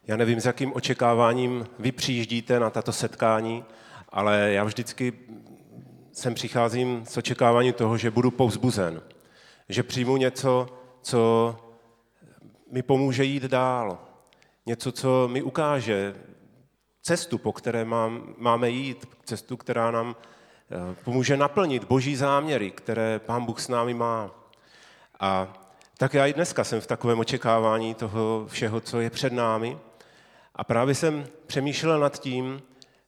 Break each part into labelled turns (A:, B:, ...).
A: Já nevím, s jakým očekáváním vy přijíždíte na tato setkání, ale já vždycky sem přicházím s očekáváním toho, že budu povzbuzen, že přijmu něco, co mi pomůže jít dál, něco, co mi ukáže cestu, po které máme jít, cestu, která nám pomůže naplnit Boží záměry, které Pán Bůh s námi má. A tak já i dneska jsem v takovém očekávání toho všeho, co je před námi. A právě jsem přemýšlel nad tím,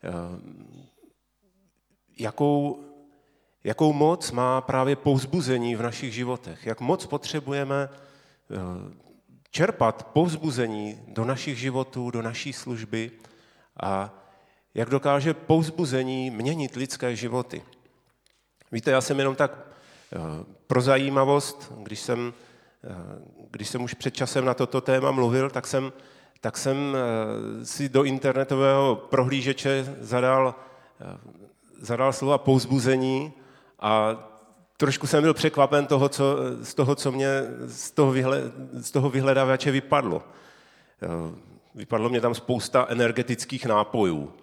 A: jakou moc má právě povzbuzení v našich životech, jak moc potřebujeme čerpat povzbuzení do našich životů, do naší služby a jak dokáže povzbuzení měnit lidské životy. Víte, já jsem jenom tak pro zajímavost, když jsem už před časem na toto téma mluvil, tak jsem si do internetového prohlížeče zadal slova povzbuzení a trošku jsem byl překvapen co mě z toho vyhledávače vypadlo. Vypadlo mě tam spousta energetických nápojů.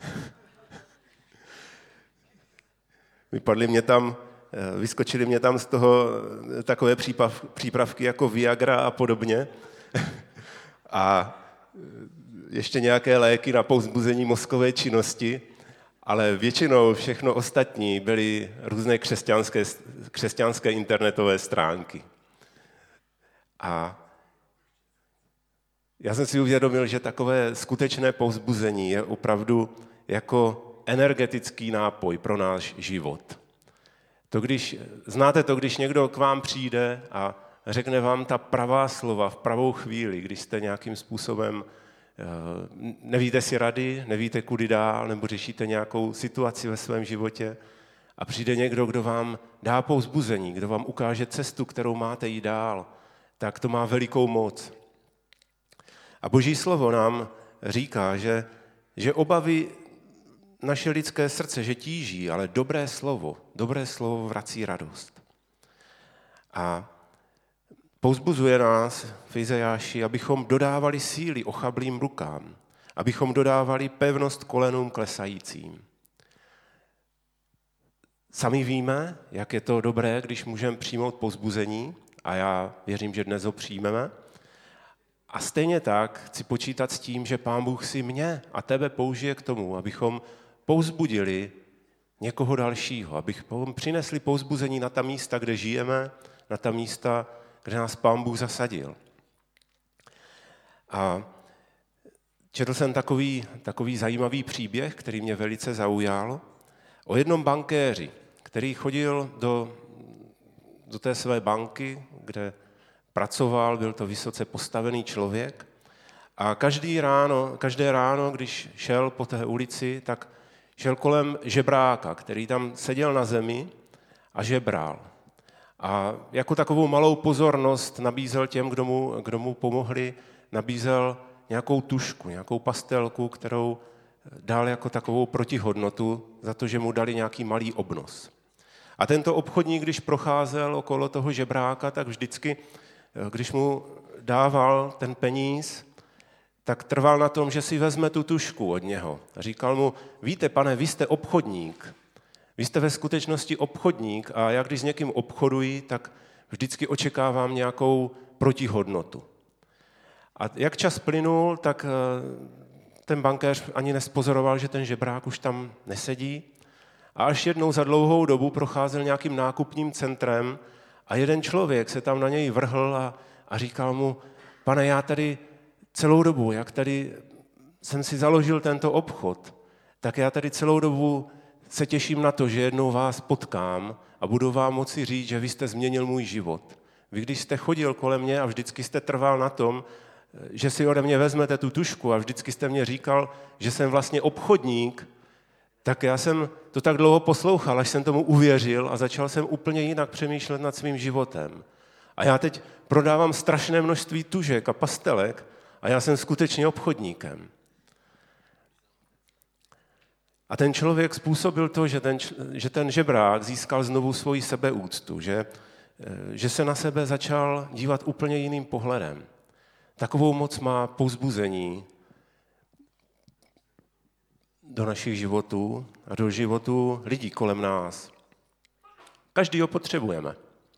A: Vyskočily mě tam z toho takové přípravky jako Viagra a podobně. A ještě nějaké léky na povzbuzení mozkové činnosti, ale většinou všechno ostatní byly různé křesťanské internetové stránky. A já jsem si uvědomil, že takové skutečné povzbuzení je opravdu jako energetický nápoj pro náš život. Znáte to, když někdo k vám přijde a řekne vám ta pravá slova v pravou chvíli, když jste nějakým způsobem nevíte si rady, nevíte kudy dál, nebo řešíte nějakou situaci ve svém životě a přijde někdo, kdo vám dá povzbuzení, kdo vám ukáže cestu, kterou máte jít dál, tak to má velikou moc. A Boží slovo nám říká, že obavy naše lidské srdce, že tíží, ale dobré slovo vrací radost. A povzbuzuje nás v Izajáši, abychom dodávali síly ochablým rukám, abychom dodávali pevnost kolenům klesajícím. Sami víme, jak je to dobré, když můžeme přijmout povzbuzení, a já věřím, že dnes ho přijmeme. A stejně tak chci počítat s tím, že Pán Bůh si mě a tebe použije k tomu, abychom povzbudili někoho dalšího, abychom přinesli povzbuzení na ta místa, kde žijeme, na ta místa, kde nás Pán Bůh zasadil. A četl jsem takový zajímavý příběh, který mě velice zaujal, o jednom bankéři, který chodil do té své banky, kde pracoval, byl to vysoce postavený člověk a každé ráno, když šel po té ulici, tak šel kolem žebráka, který tam seděl na zemi a žebral. A jako takovou malou pozornost nabízel těm, kdo mu pomohli, nabízel nějakou tužku, nějakou pastelku, kterou dal jako takovou protihodnotu za to, že mu dali nějaký malý obnos. A tento obchodník, když procházel okolo toho žebráka, tak vždycky, když mu dával ten peníz, tak trval na tom, že si vezme tu tužku od něho. A říkal mu, víte, pane, vy jste obchodník. Vy jste ve skutečnosti obchodník a já když s někým obchoduji, tak vždycky očekávám nějakou protihodnotu. A jak čas plynul, tak ten bankéř ani nespozoroval, že ten žebrák už tam nesedí. A až jednou za dlouhou dobu procházel nějakým nákupním centrem a jeden člověk se tam na něj vrhl a říkal mu, pane, já tady celou dobu, jak tady jsem si založil tento obchod, tak já tady celou dobu se těším na to, že jednou vás potkám a budu vám moci říct, že vy jste změnil můj život. Vy, když jste chodil kolem mě a vždycky jste trval na tom, že si ode mě vezmete tu tužku a vždycky jste mě říkal, že jsem vlastně obchodník, tak já jsem to tak dlouho poslouchal, až jsem tomu uvěřil a začal jsem úplně jinak přemýšlet nad svým životem. A já teď prodávám strašné množství tužek a pastelek a já jsem skutečně obchodníkem. A ten člověk způsobil to, že ten žebrák získal znovu svoji sebeúctu, že se na sebe začal dívat úplně jiným pohledem. Takovou moc má povzbuzení do našich životů a do životů lidí kolem nás. Každý ho potřebujeme.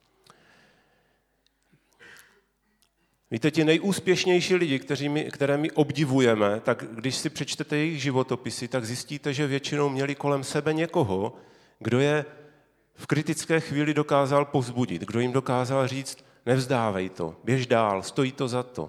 A: Víte, ti nejúspěšnější lidi, které my obdivujeme, tak když si přečtete jejich životopisy, tak zjistíte, že většinou měli kolem sebe někoho, kdo je v kritické chvíli dokázal povzbudit, kdo jim dokázal říct, nevzdávej to, běž dál, stojí to za to.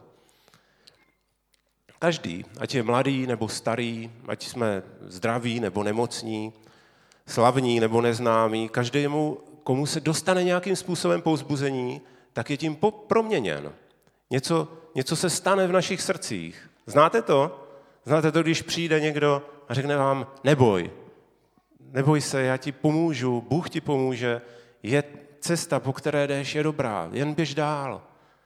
A: Každý, ať je mladý nebo starý, ať jsme zdraví nebo nemocní, slavní nebo neznámí, každému, komu se dostane nějakým způsobem povzbuzení, tak je tím proměněn. Něco se stane v našich srdcích. Znáte to? Znáte to, když přijde někdo a řekne vám, neboj se, já ti pomůžu, Bůh ti pomůže, je cesta, po které jdeš, je dobrá, jen běž dál.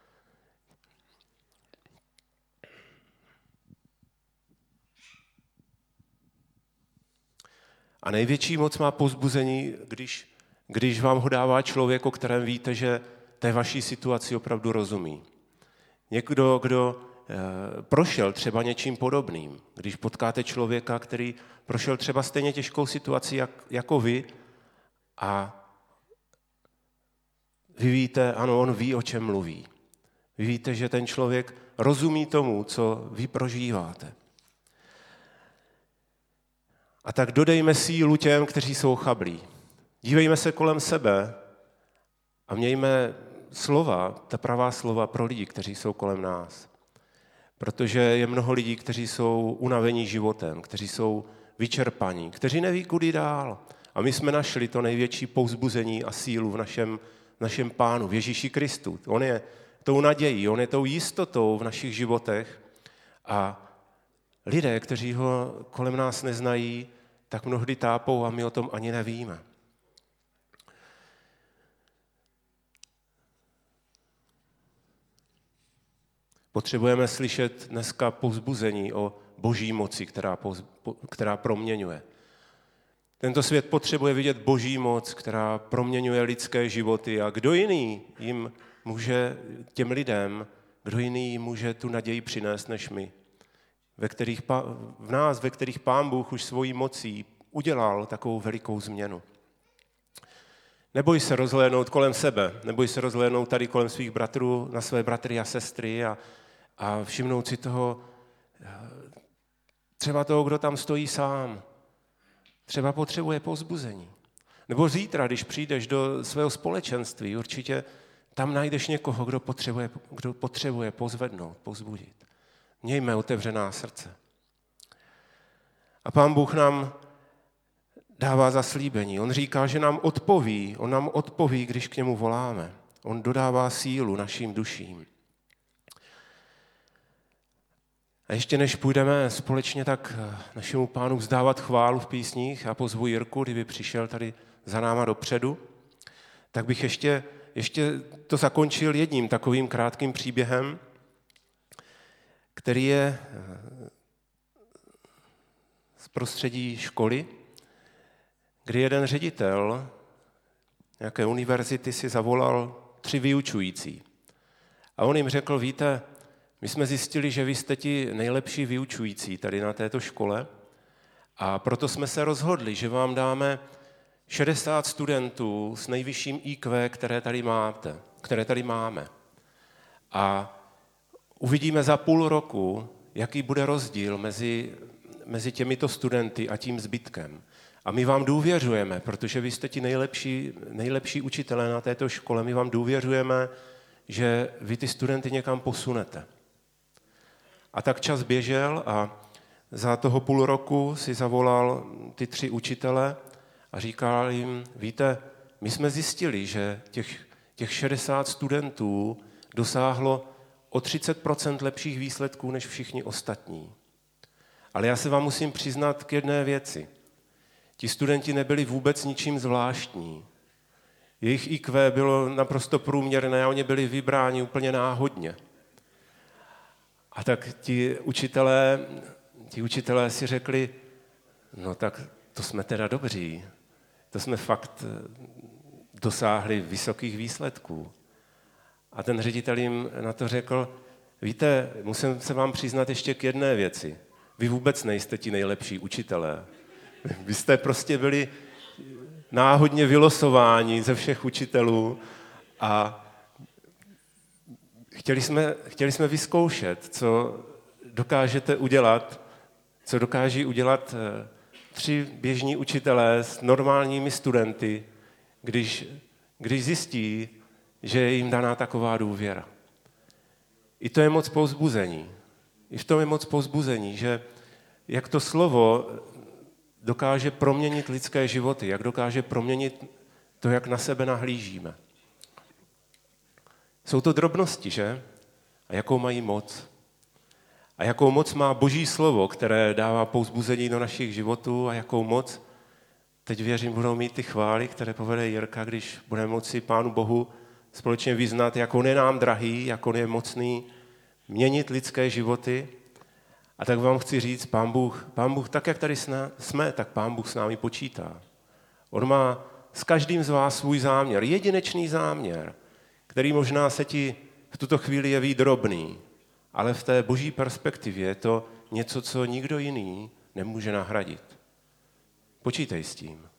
A: A největší moc má povzbuzení, když vám ho dává člověk, o kterém víte, že té vaší situaci opravdu rozumí. Někdo, kdo prošel třeba něčím podobným. Když potkáte člověka, který prošel třeba stejně těžkou situaci jako vy a vy víte, ano, on ví, o čem mluví. Vy víte, že ten člověk rozumí tomu, co vy prožíváte. A tak dodejme sílu těm, kteří jsou chablí. Dívejme se kolem sebe a mějme slova, ta pravá slova pro lidi, kteří jsou kolem nás. Protože je mnoho lidí, kteří jsou unavení životem, kteří jsou vyčerpaní, kteří neví, kudy dál. A my jsme našli to největší povzbuzení a sílu v našem Pánu, v Ježíši Kristu. On je tou nadějí, on je tou jistotou v našich životech. A lidé, kteří ho kolem nás neznají, tak mnohdy tápou a my o tom ani nevíme. Potřebujeme slyšet dneska povzbuzení o boží moci, která proměňuje. Tento svět potřebuje vidět boží moc, která proměňuje lidské životy. A kdo jiný jim může, těm lidem, kdo jiný jim může tu naději přinést než my? Ve kterých Pán Bůh už svojí mocí udělal takovou velikou změnu. Neboj se rozhlédnout kolem sebe, neboj se rozhlédnout tady kolem svých bratrů, na své bratry a sestry a všimnout si toho, třeba toho, kdo tam stojí sám. Třeba potřebuje povzbuzení. Nebo zítra, když přijdeš do svého společenství, určitě tam najdeš někoho, kdo potřebuje pozvednout, povzbudit. Mějme otevřená srdce. A Pán Bůh nám dává zaslíbení. On říká, že nám odpoví. On nám odpoví, když k němu voláme. On dodává sílu našim duším. A ještě než půjdeme společně tak našemu Pánu vzdávat chválu v písních a pozvu Jirku, kdyby přišel tady za náma dopředu, tak bych ještě to zakončil jedním takovým krátkým příběhem, který je z prostředí školy, kdy jeden ředitel nějaké univerzity si zavolal 3 vyučující. A on jim řekl, víte, my jsme zjistili, že vy jste ti nejlepší vyučující tady na této škole a proto jsme se rozhodli, že vám dáme 60 studentů s nejvyšším IQ, které tady máme. A uvidíme za půl roku, jaký bude rozdíl mezi těmito studenty a tím zbytkem. A my vám důvěřujeme, protože vy jste ti nejlepší učitelé na této škole, my vám důvěřujeme, že vy ty studenty někam posunete. A tak čas běžel a za toho půl roku si zavolal ty 3 učitele a říkal jim, víte, my jsme zjistili, že těch 60 studentů dosáhlo o 30% lepších výsledků než všichni ostatní. Ale já se vám musím přiznat k jedné věci. Ti studenti nebyli vůbec ničím zvláštní. Jejich IQ bylo naprosto průměrné a oni byli vybráni úplně náhodně. A tak ti učitelé si řekli, no tak to jsme teda dobří, to jsme fakt dosáhli vysokých výsledků. A ten ředitel jim na to řekl, víte, musím se vám přiznat ještě k jedné věci. vy vůbec nejste ti nejlepší učitelé. Vy jste prostě byli náhodně vylosováni ze všech učitelů a chtěli jsme vyzkoušet, co dokážete udělat, co dokáží udělat 3 běžní učitelé s normálními studenty, když zjistí, že je jim daná taková důvěra. I to je moc povzbuzení. I v tom je moc povzbuzení, že jak to slovo dokáže proměnit lidské životy, jak dokáže proměnit to, jak na sebe nahlížíme. Jsou to drobnosti, že? A jakou mají moc? A jakou moc má Boží slovo, které dává povzbuzení do našich životů a jakou moc, teď věřím, budou mít ty chvály, které povede Jirka, když budeme moci Pánu Bohu společně vyznat, jak on je nám drahý, jak on je mocný měnit lidské životy. A tak vám chci říct, Pán Bůh tak, jak tady jsme, tak Pán Bůh s námi počítá. On má s každým z vás svůj záměr, jedinečný záměr, který možná se ti v tuto chvíli jeví drobný, ale v té Boží perspektivě je to něco, co nikdo jiný nemůže nahradit. Počítej s tím.